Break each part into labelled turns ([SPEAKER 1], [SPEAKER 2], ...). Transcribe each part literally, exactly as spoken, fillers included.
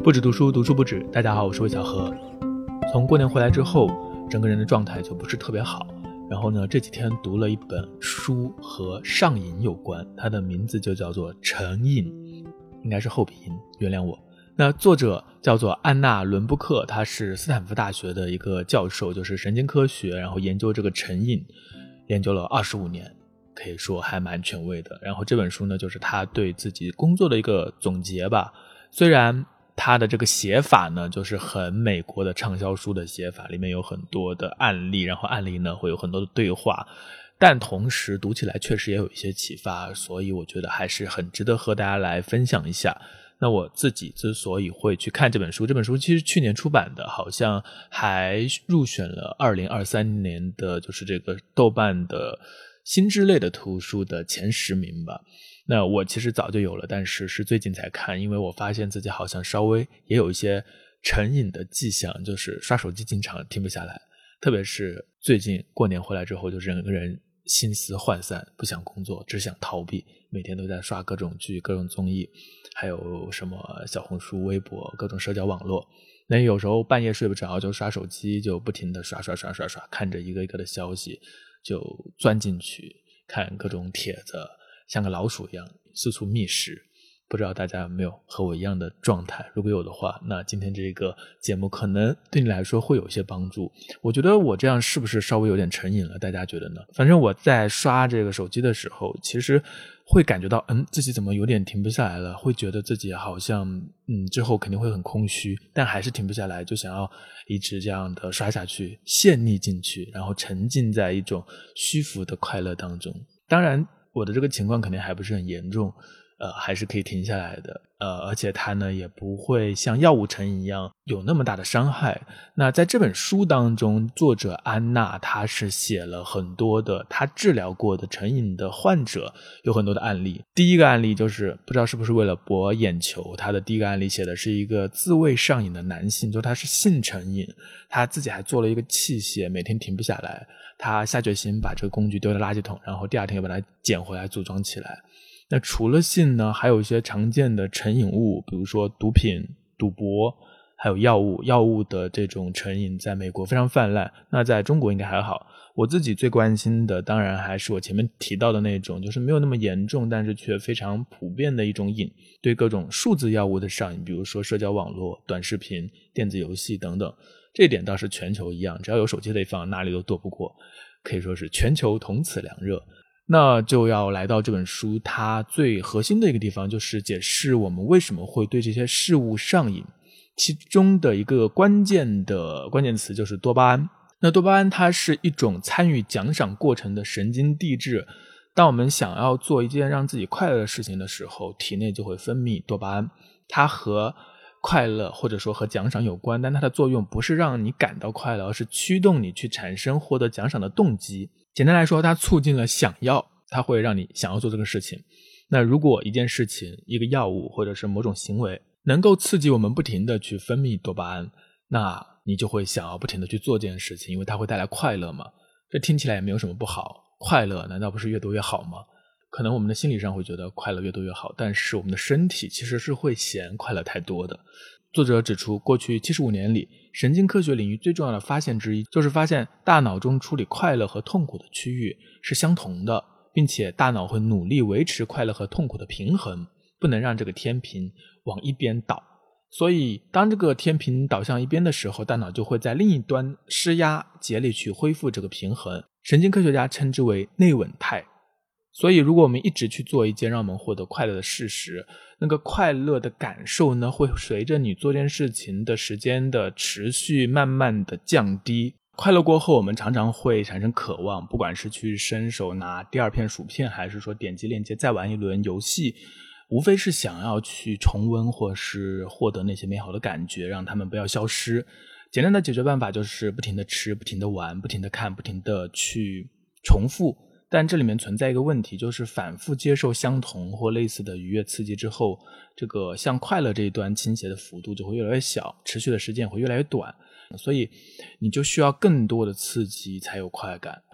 [SPEAKER 1] 不止读书，读书不止。大家好，我是魏小何。从过年回来之后，整个人的状态就不是特别好。然后呢，这几天读了一本书和上瘾有关，它的名字就叫做《成瘾》，应该是后鼻音，原谅我。那作者叫做安娜·伦布克，他是斯坦福大学的一个教授，就是神经科学，然后研究这个成瘾，研究了二十五年，可以说还蛮权威的。然后这本书呢，就是他对自己工作的一个总结吧。虽然他的这个写法呢，就是很美国的畅销书的写法，里面有很多的案例，然后案例呢会有很多的对话，但同时读起来确实也有一些启发，所以我觉得还是很值得和大家来分享一下。那我自己之所以会去看这本书，这本书其实去年出版的，好像还入选了二零二三年的就是这个豆瓣的新知类的图书的前十名吧。那我其实早就有了，但是是最近才看，因为我发现自己好像稍微也有一些成瘾的迹象，就是刷手机经常停不下来，特别是最近过年回来之后，就整个人心思涣散，不想工作，只想逃避，每天都在刷各种剧、各种综艺，还有什么小红书、微博，各种社交网络。那有时候半夜睡不着，就刷手机，就不停的刷刷刷刷刷，看着一个一个的消息，就钻进去看各种帖子，像个老鼠一样四处觅食。不知道大家有没有和我一样的状态，如果有的话，那今天这个节目可能对你来说会有一些帮助。我觉得我这样是不是稍微有点成瘾了，大家觉得呢？反正我在刷这个手机的时候，其实会感觉到嗯，自己怎么有点停不下来了，会觉得自己好像嗯之后肯定会很空虚，但还是停不下来，就想要一直这样的刷下去，陷溺进去，然后沉浸在一种虚浮的快乐当中。当然我的这个情况肯定还不是很严重，呃，还是可以停下来的，呃，而且它呢也不会像药物成瘾一样有那么大的伤害。那在这本书当中，作者安娜她是写了很多的她治疗过的成瘾的患者，有很多的案例。第一个案例就是不知道是不是为了博眼球，她的第一个案例写的是一个自慰上瘾的男性，就他是性成瘾，他自己还做了一个器械，每天停不下来，他下决心把这个工具丢到垃圾桶，然后第二天又把它捡回来组装起来。那除了性呢，还有一些常见的成瘾物，比如说毒品、赌博，还有药物。药物的这种成瘾在美国非常泛滥，那在中国应该还好。我自己最关心的当然还是我前面提到的那种，就是没有那么严重，但是却非常普遍的一种瘾，对各种数字药物的上瘾，比如说社交网络、短视频、电子游戏等等。这一点倒是全球一样，只要有手机的地方哪里都躲不过，可以说是全球同此凉热。那就要来到这本书它最核心的一个地方，就是解释我们为什么会对这些事物上瘾，其中的一个关键的关键词就是多巴胺。那多巴胺它是一种参与奖赏过程的神经递质，当我们想要做一件让自己快乐的事情的时候，体内就会分泌多巴胺，它和快乐或者说和奖赏有关，但它的作用不是让你感到快乐，而是驱动你去产生获得奖赏的动机。简单来说，它促进了想要，它会让你想要做这个事情。那如果一件事情、一个药物或者是某种行为能够刺激我们不停地去分泌多巴胺，那你就会想要不停地去做这件事情，因为它会带来快乐嘛。这听起来也没有什么不好，快乐难道不是越多越好吗？可能我们的心理上会觉得快乐越多越好，但是我们的身体其实是会嫌快乐太多的。作者指出，过去七十五年里，神经科学领域最重要的发现之一，就是发现大脑中处理快乐和痛苦的区域是相同的，并且大脑会努力维持快乐和痛苦的平衡，不能让这个天平往一边倒。所以当这个天平倒向一边的时候，大脑就会在另一端施压，竭力去恢复这个平衡。神经科学家称之为内稳态。所以如果我们一直去做一件让我们获得快乐的事实，那个快乐的感受呢，会随着你做这件事情的时间的持续慢慢的降低。快乐过后，我们常常会产生渴望，不管是去伸手拿第二片薯片，还是说点击链接再玩一轮游戏，无非是想要去重温或是获得那些美好的感觉，让它们不要消失。简单的解决办法就是不停的吃，不停的玩，不停的看，不停的去重复。但这里面存在一个问题，就是反复接受相同或类似的愉悦刺激之后，这个向快乐这一端倾斜的幅度就会越来越小，持续的时间也会越来越短，所以你就需要更多的刺激才有快感。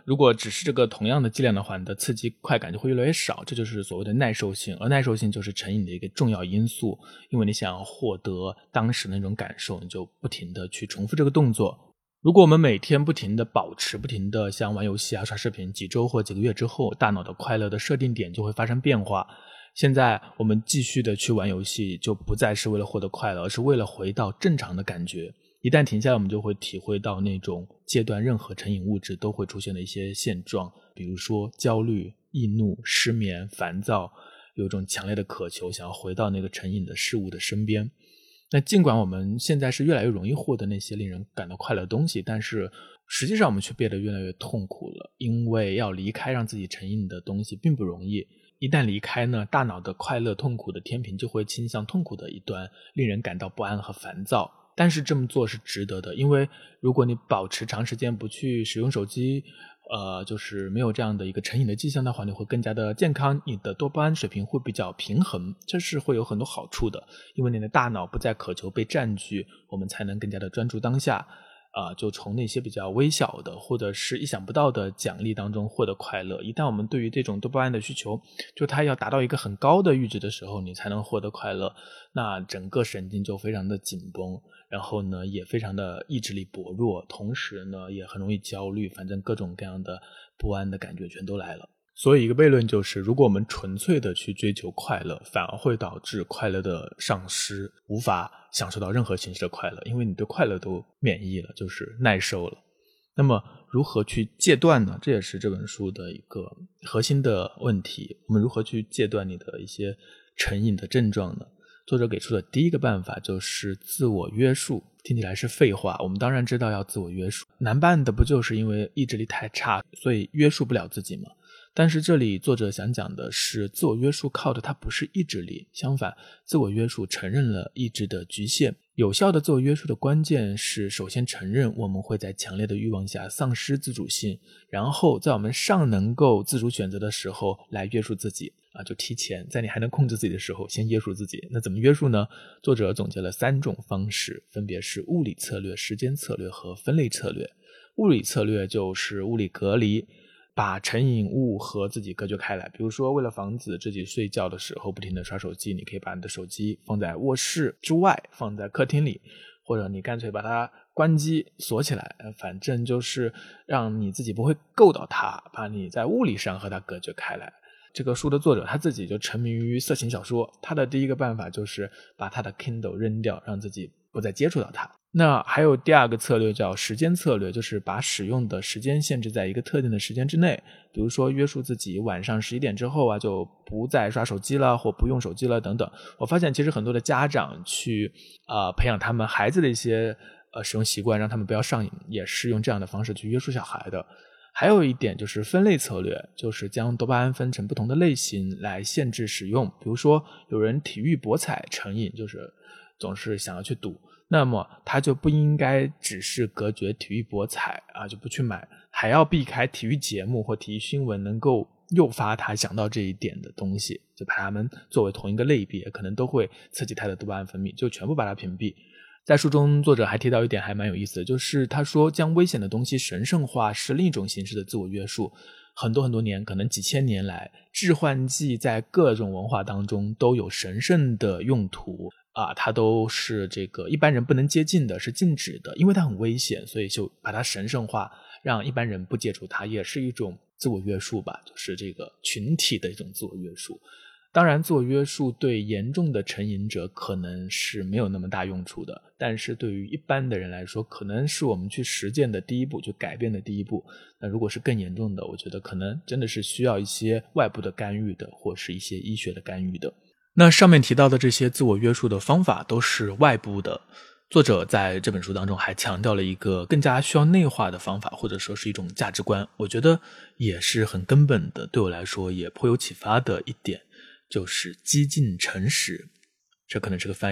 [SPEAKER 1] 如果只是这个同样的剂量的话，你的刺激快感就会越来越少，这就是所谓的耐受性。而耐受性就是成瘾的一个重要因素，因为你想要获得当时那种感受，你就不停的去重复这个动作。如果我们每天不停的保持，不停的像玩游戏啊、刷视频，几周或几个月之后，大脑的快乐的设定点就会发生变化。现在我们继续的去玩游戏，就不再是为了获得快乐，而是为了回到正常的感觉。一旦停下来，我们就会体会到那种戒断任何成瘾物质都会出现的一些现状，比如说焦虑、易怒、失眠、烦躁，有一种强烈的渴求想要回到那个成瘾的事物的身边。那尽管我们现在是越来越容易获得那些令人感到快乐的东西，但是实际上我们却变得越来越痛苦了，因为要离开让自己成瘾的东西并不容易。一旦离开呢，大脑的快乐痛苦的天平就会倾向痛苦的一端，令人感到不安和烦躁。但是这么做是值得的，因为如果你保持长时间不去使用手机，呃，就是没有这样的一个成瘾的迹象的话，你会更加的健康，你的多巴胺水平会比较平衡，这是会有很多好处的，因为你的大脑不再渴求被占据，我们才能更加的专注当下。啊、呃，就从那些比较微小的或者是意想不到的奖励当中获得快乐。一旦我们对于这种多巴胺的需求，就它要达到一个很高的阈值的时候，你才能获得快乐，那整个神经就非常的紧绷，然后呢也非常的意志力薄弱，同时呢也很容易焦虑，反正各种各样的不安的感觉全都来了。所以一个悖论就是，如果我们纯粹的去追求快乐，反而会导致快乐的丧失，无法享受到任何形式的快乐，因为你对快乐都免疫了，就是耐受了。那么如何去戒断呢？这也是这本书的一个核心的问题。我们如何去戒断你的一些成瘾的症状呢？作者给出的第一个办法就是自我约束。听起来是废话，我们当然知道要自我约束，难办的不就是因为意志力太差，所以约束不了自己吗？但是这里作者想讲的是，自我约束靠的它不是意志力，相反，自我约束承认了意志的局限。有效的自我约束的关键是，首先承认我们会在强烈的欲望下丧失自主性，然后在我们尚能够自主选择的时候来约束自己啊，就提前在你还能控制自己的时候先约束自己。那怎么约束呢？作者总结了三种方式，分别是物理策略、时间策略和分类策略。物理策略就是物理隔离，把成瘾物和自己隔绝开来。比如说为了防止自己睡觉的时候不停地刷手机，你可以把你的手机放在卧室之外，放在客厅里，或者你干脆把它关机锁起来，反正就是让你自己不会够到它，把你在物理上和它隔绝开来。这个书的作者他自己就沉迷于色情小说，他的第一个办法就是把他的 Kindle 扔掉，让自己不再接触到它。那还有第二个策略叫时间策略，就是把使用的时间限制在一个特定的时间之内，比如说约束自己晚上十一点之后啊就不再刷手机了，或不用手机了等等。我发现其实很多的家长去呃培养他们孩子的一些呃使用习惯，让他们不要上瘾，也是用这样的方式去约束小孩的。还有一点就是分类策略，就是将多巴胺分成不同的类型来限制使用。比如说有人体育博彩成瘾，就是总是想要去赌，那么他就不应该只是隔绝体育博彩啊，就不去买，还要避开体育节目或体育新闻能够诱发他想到这一点的东西，就把它们作为同一个类别，可能都会刺激他的多巴胺分泌，就全部把它屏蔽。在书中作者还提到一点还蛮有意思的，就是他说将危险的东西神圣化是另一种形式的自我约束。很多很多年，可能几千年来，致幻剂在各种文化当中都有神圣的用途啊，它都是这个一般人不能接近的，是禁止的，因为它很危险，所以就把它神圣化，让一般人不接触它，也是一种自我约束吧，就是这个群体的一种自我约束。当然自我约束对严重的成瘾者可能是没有那么大用处的，但是对于一般的人来说，可能是我们去实践的第一步，就改变的第一步。那如果是更严重的，我觉得可能真的是需要一些外部的干预的，或是一些医学的干预的。那上面提到的这些自我约束的方法都是外部的，作者在这本书当中还强调了一个更加需要内化的方法，或者说是一种价值观，我觉得也是很根本的，对我来说也颇有启发的一点，就是激进诚实。这可能是个翻译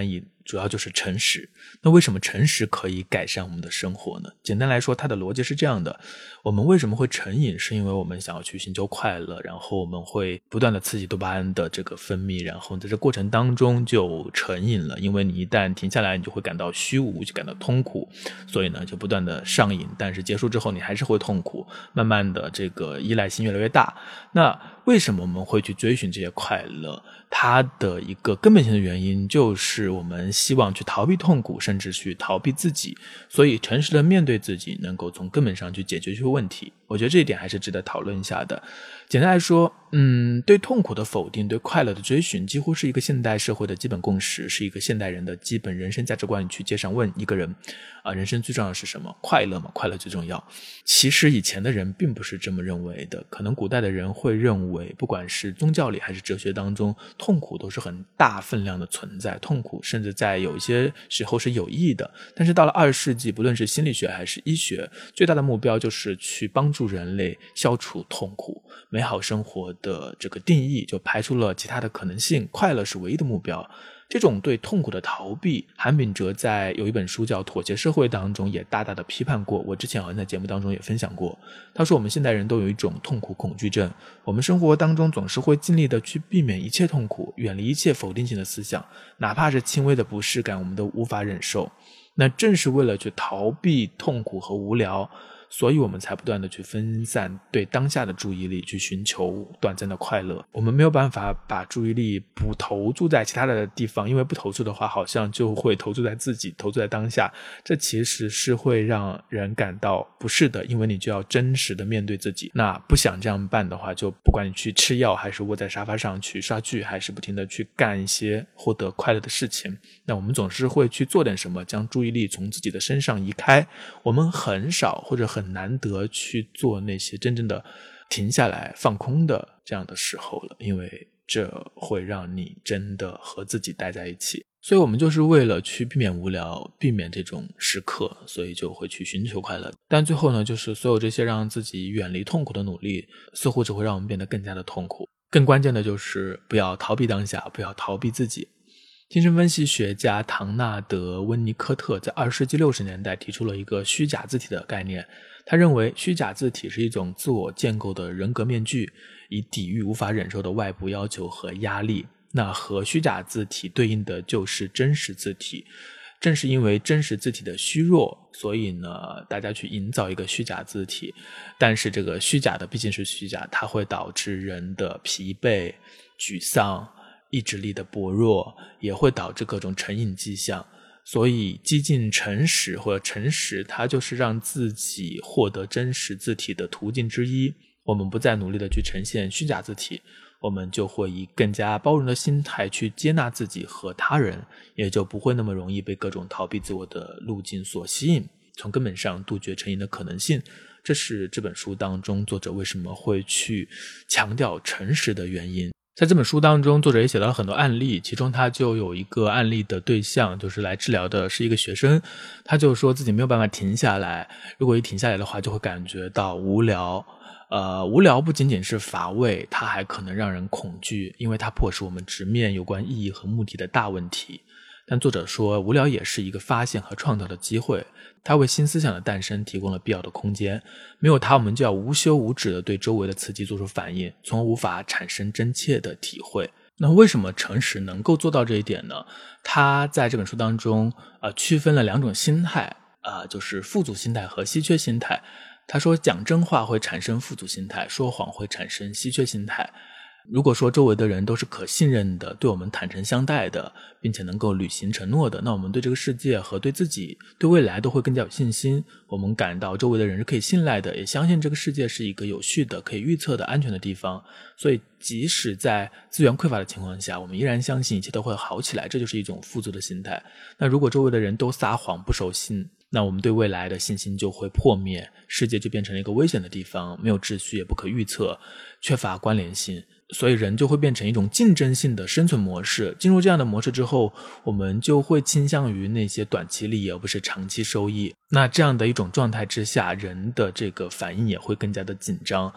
[SPEAKER 1] 主要就是诚实。那为什么诚实可以改善我们的生活呢？简单来说，它的逻辑是这样的，我们为什么会成瘾，是因为我们想要去寻求快乐，然后我们会不断的刺激多巴胺的这个分泌，然后在这过程当中就成瘾了，因为你一旦停下来，你就会感到虚无，就感到痛苦，所以呢就不断的上瘾，但是结束之后你还是会痛苦，慢慢的这个依赖性越来越大。那为什么我们会去追寻这些快乐？它的一个根本性的原因就是我们希望去逃避痛苦，甚至去逃避自己，所以诚实的面对自己，能够从根本上去解决这些问题。我觉得这一点还是值得讨论一下的。简单来说，嗯，对痛苦的否定，对快乐的追寻，几乎是一个现代社会的基本共识，是一个现代人的基本人生价值观。你去街上问一个人啊、呃，人生最重要的是什么？快乐吗？快乐最重要。其实以前的人并不是这么认为的，可能古代的人会认为，不管是宗教里还是哲学当中，痛苦都是很大分量的存在，痛苦甚至在有一些时候是有益的。但是到了二十世纪，不论是心理学还是医学，最大的目标就是去帮助人类消除痛苦。美好生活的这个定义就排除了其他的可能性，快乐是唯一的目标。这种对痛苦的逃避，韩炳哲在有一本书叫《妥协社会》当中也大大的批判过，我之前好像在节目当中也分享过。他说我们现代人都有一种痛苦恐惧症，我们生活当中总是会尽力的去避免一切痛苦，远离一切否定性的思想，哪怕是轻微的不适感我们都无法忍受。那正是为了去逃避痛苦和无聊，所以我们才不断的去分散对当下的注意力，去寻求短暂的快乐。我们没有办法把注意力不投注在其他的地方，因为不投注的话好像就会投注在自己，投注在当下，这其实是会让人感到不适的，因为你就要真实的面对自己。那不想这样办的话，就不管你去吃药，还是窝在沙发上去刷剧，还是不停的去干一些获得快乐的事情，那我们总是会去做点什么，将注意力从自己的身上移开。我们很少或者很难得去做那些真正的停下来放空的这样的时候了，因为这会让你真的和自己待在一起。所以我们就是为了去避免无聊，避免这种时刻，所以就会去寻求快乐。但最后呢，就是所有这些让自己远离痛苦的努力，似乎只会让我们变得更加的痛苦。更关键的就是不要逃避当下，不要逃避自己。精神分析学家唐纳德·温尼科特在二十世纪六十年代提出了一个虚假字体的概念。他认为虚假字体是一种自我建构的人格面具，以抵御无法忍受的外部要求和压力。那和虚假字体对应的就是真实字体。正是因为真实字体的虚弱，所以呢，大家去营造一个虚假字体。但是这个虚假的毕竟是虚假，它会导致人的疲惫、沮丧、意志力的薄弱，也会导致各种成瘾迹象。所以激进诚实或者诚实，它就是让自己获得真实字体的途径之一。我们不再努力的去呈现虚假字体，我们就会以更加包容的心态去接纳自己和他人，也就不会那么容易被各种逃避自我的路径所吸引，从根本上杜绝成瘾的可能性。这是这本书当中作者为什么会去强调诚实的原因。在这本书当中，作者也写到了很多案例，其中他就有一个案例的对象，就是来治疗的是一个学生，他就说自己没有办法停下来，如果一停下来的话就会感觉到无聊。呃，无聊不仅仅是乏味，它还可能让人恐惧，因为它迫使我们直面有关意义和目的的大问题。但作者说，无聊也是一个发现和创造的机会，它为新思想的诞生提供了必要的空间。没有它，我们就要无休无止地对周围的刺激做出反应，从而无法产生真切的体会。那为什么诚实能够做到这一点呢？他在这本书当中呃，区分了两种心态，呃，就是富足心态和稀缺心态。他说讲真话会产生富足心态，说谎会产生稀缺心态。如果说周围的人都是可信任的，对我们坦诚相待的，并且能够履行承诺的，那我们对这个世界和对自己、对未来都会更加有信心。我们感到周围的人是可以信赖的，也相信这个世界是一个有序的、可以预测的安全的地方。所以即使在资源匮乏的情况下，我们依然相信一切都会好起来，这就是一种富足的心态。那如果周围的人都撒谎不守信，那我们对未来的信心就会破灭，世界就变成了一个危险的地方，没有秩序，也不可预测，缺乏关联性。所以人就会变成一种竞争性的生存模式。进入这样的模式之后，我们就会倾向于那些短期利益，而不是长期收益。那这样的一种状态之下，人的这个反应也会更加的紧张，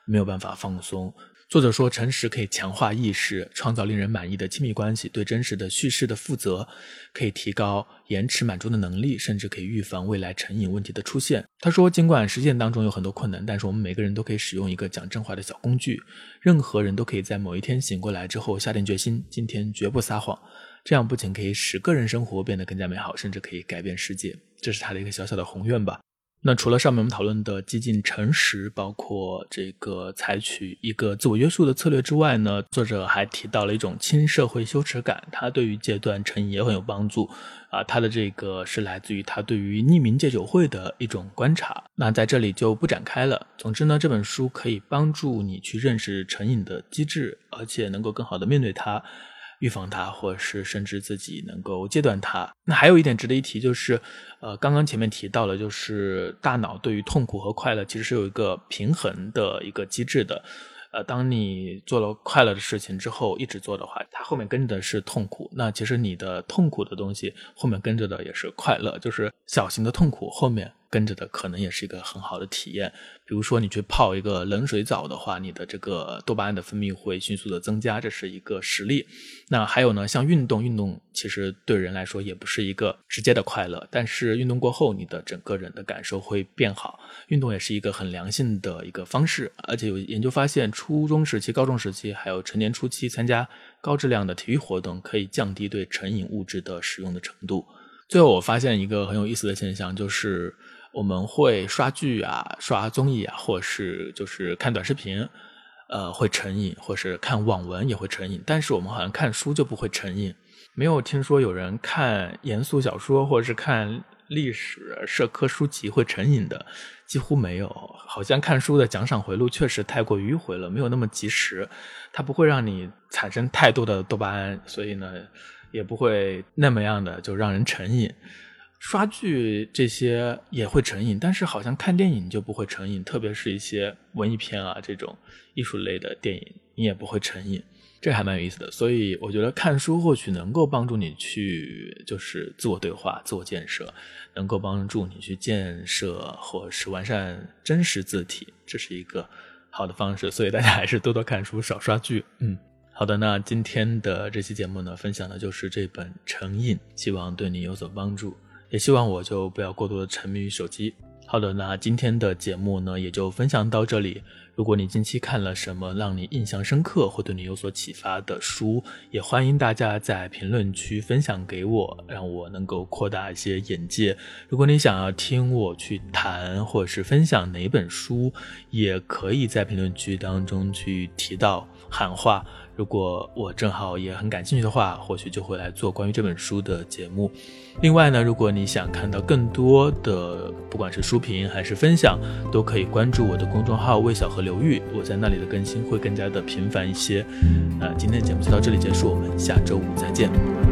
[SPEAKER 1] 没有办法放松。作者说，诚实可以强化意识，创造令人满意的亲密关系，对真实的叙事的负责，可以提高延迟满足的能力，甚至可以预防未来成瘾问题的出现。他说，尽管实践当中有很多困难，但是我们每个人都可以使用一个讲真话的小工具，任何人都可以在某一天醒过来之后下定决心，今天绝不撒谎，这样不仅可以使个人生活变得更加美好，甚至可以改变世界。这是他的一个小小的宏愿吧。那除了上面我们讨论的激进诚实，包括这个采取一个自我约束的策略之外呢，作者还提到了一种轻社会羞耻感，它对于戒断成瘾也很有帮助啊。他的这个是来自于他对于匿名戒酒会的一种观察，那在这里就不展开了。总之呢，这本书可以帮助你去认识成瘾的机制，而且能够更好的面对它，预防它，或者是甚至自己能够戒断它。那还有一点值得一提，就是呃，刚刚前面提到了，就是大脑对于痛苦和快乐其实是有一个平衡的一个机制的。呃，当你做了快乐的事情之后一直做的话，它后面跟着的是痛苦，那其实你的痛苦的东西后面跟着的也是快乐，就是小型的痛苦后面跟着的可能也是一个很好的体验。比如说你去泡一个冷水澡的话，你的这个多巴胺的分泌会迅速的增加，这是一个实例。那还有呢，像运动运动其实对人来说也不是一个直接的快乐，但是运动过后你的整个人的感受会变好，运动也是一个很良性的一个方式。而且有研究发现，初中时期、高中时期还有成年初期参加高质量的体育活动可以降低对成瘾物质的使用的程度。最后我发现一个很有意思的现象，就是我们会刷剧啊、刷综艺啊，或是就是看短视频，呃，会成瘾，或是看网文也会成瘾，但是我们好像看书就不会成瘾。没有听说有人看严肃小说或者是看历史社科书籍会成瘾的，几乎没有。好像看书的奖赏回路确实太过迂回了，没有那么及时，它不会让你产生太多的多巴胺，所以呢也不会那么样的就让人成瘾。刷剧这些也会成瘾，但是好像看电影就不会成瘾，特别是一些文艺片啊这种艺术类的电影你也不会成瘾，这还蛮有意思的。所以我觉得看书或许能够帮助你去就是自我对话、自我建设，能够帮助你去建设或是完善真实字体，这是一个好的方式。所以大家还是多多看书，少刷剧。嗯，好的，那今天的这期节目呢，分享的就是这本《成瘾》，希望对你有所帮助，也希望我就不要过多的沉迷于手机。好的，那今天的节目呢也就分享到这里。如果你近期看了什么让你印象深刻或对你有所启发的书，也欢迎大家在评论区分享给我，让我能够扩大一些眼界。如果你想要听我去谈或者是分享哪本书，也可以在评论区当中去提到喊话，如果我正好也很感兴趣的话，或许就会来做关于这本书的节目。另外呢，如果你想看到更多的不管是书评还是分享，都可以关注我的公众号魏小河流域，我在那里的更新会更加的频繁一些。那今天的节目就到这里结束，我们下周五再见。